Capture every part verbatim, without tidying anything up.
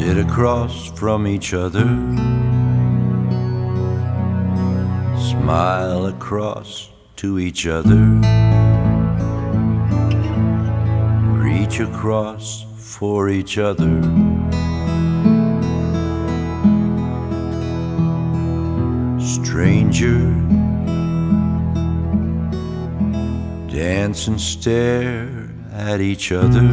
sit across from each other, smile across to each other, reach across for each other. Stranger, dance and stare at each other.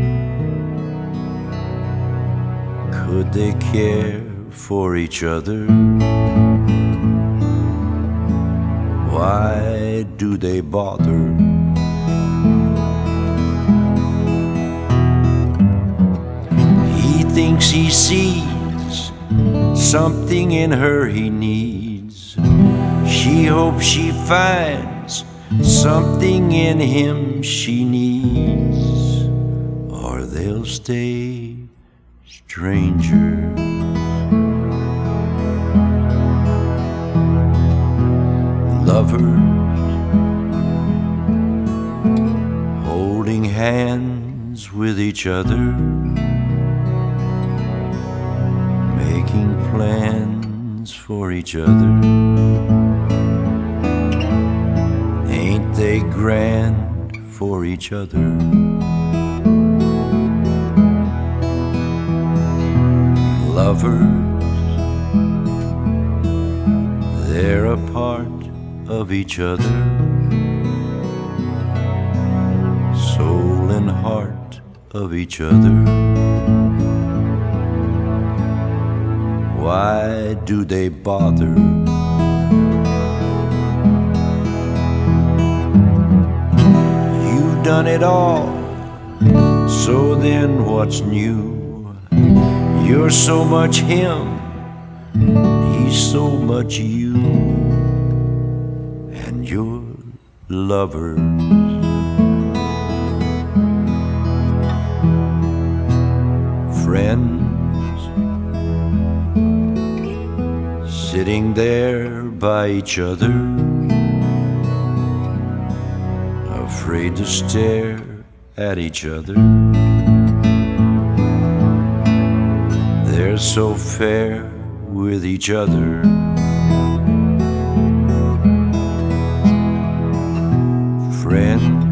Could they care for each other? Why do they bother? He thinks he sees something in her he needs. She hopes she finds something in him she needs, or they'll stay strangers. Lovers holding hands with each other, making plans for each other. Ain't they grand for each other? Lovers, they're a part of each other, soul and heart of each other. Why do they bother? You've done it all, so then what's new? You're so much him, he's so much you, and you're lovers. Friends, sitting there by each other, afraid to stare at each other. They're so fair with each other. Friends,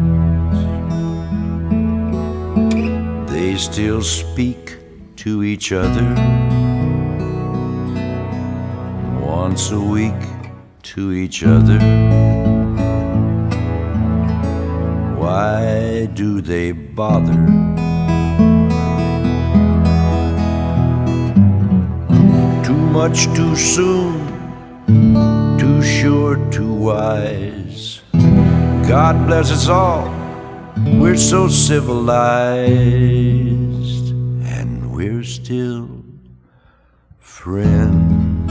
they still speak to each other once a week to each other. Why do they bother? Much too soon, too sure, too wise. God bless us all, we're so civilized, and we're still friends.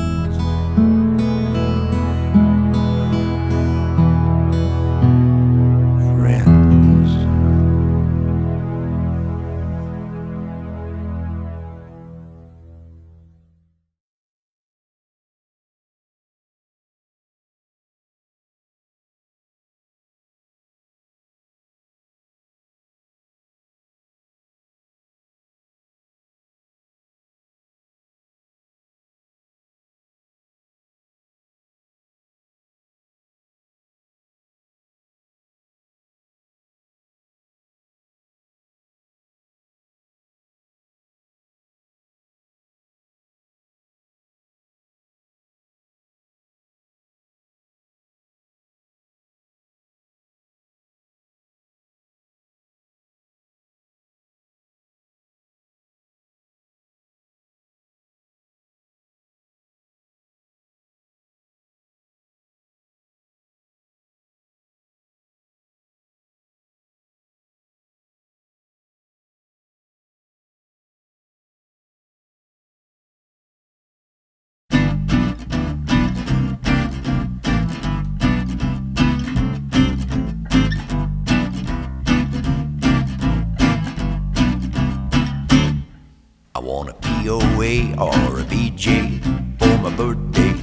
I want a P O A or a B J for my birthday.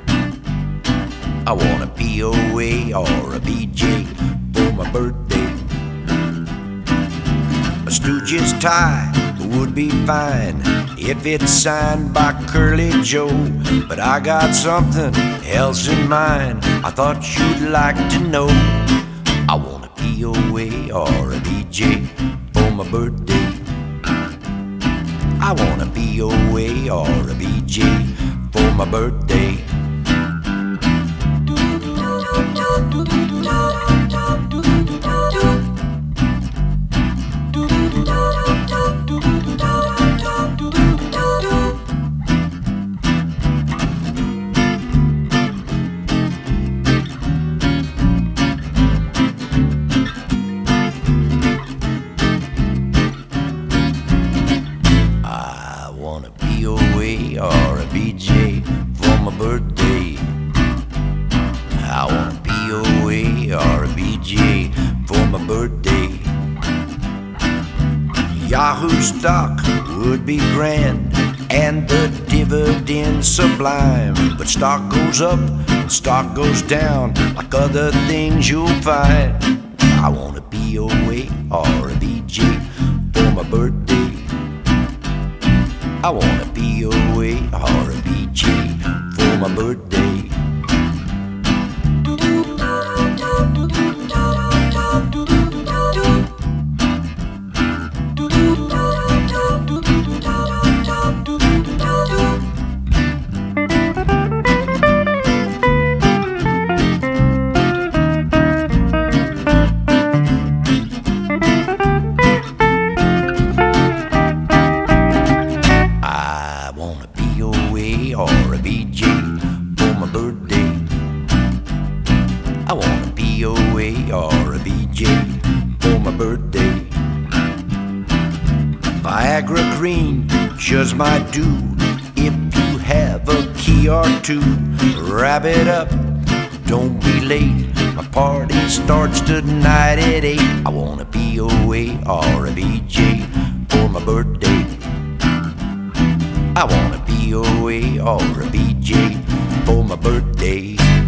I want a P O A or a B J for my birthday. A Stooges tie would be fine if it's signed by Curly Joe, but I got something else in mind I thought you'd like to know. I want a P O A or a B J for my birthday. I want a P O A or a B J for my birthday. I want a P O A or a B J for my birthday. I want a P O A or a B J for my birthday. Yahoo stock would be grand and the dividend sublime, but stock goes up, stock goes down like other things you'll find. I want a P O A or a B J for my birthday. I want a P O A or a B J for my birthday. I want a P O A or a B J for my birthday. I want a P O A or a B J for my birthday. Viagra Green just might do if you have a key or two. Wrap it up, don't be late. My party starts tonight at eight. I want a P O A or a B J for my birthday. I want a P O A or a B J for my birthday.